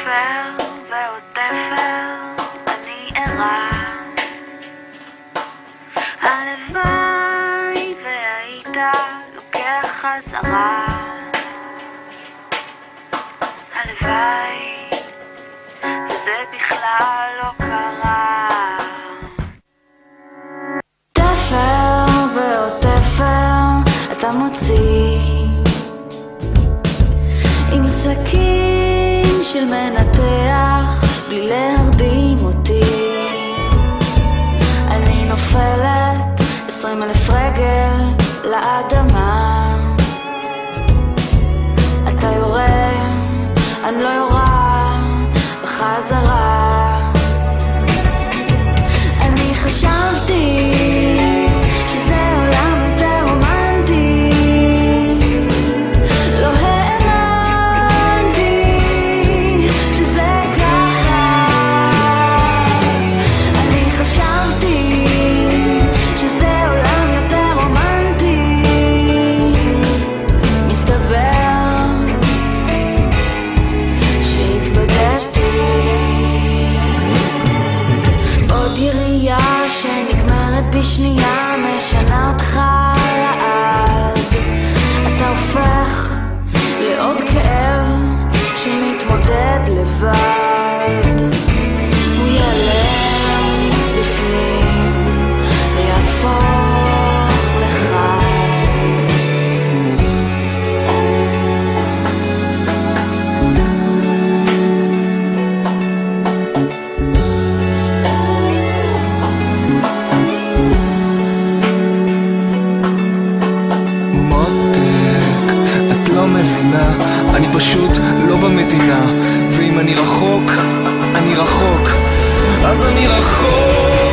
תפר ועוד תפר, אני ערה. הלוואי והיית לוקח חזרה. הלוואי וזה בכלל לא קרה. תפר ועוד תפר אתה מוציא עם סכין של מנתח בלי להרדים אותי. אני נופלת 20,000 רגל לאדמה. אתה יורה, אני לא יורה בחזרה. אני חשבתי שזה עולם יותר רומנטי, לא האמנתי שזה ככה. אני חשבתי שזה עולם יותר רומנטי, מסתבר שהתבדלתי. עוד ירייה שנגמרת בשנייה משנה אותך לעד. אתה הופך לעוד כאב שמתמודד לבד. הוא ייעלם בפנים ויהפוך לחד. מבינה, אני פשוט לא במדינה, ואם אני רחוק, אני רחוק, אז אני רחוק.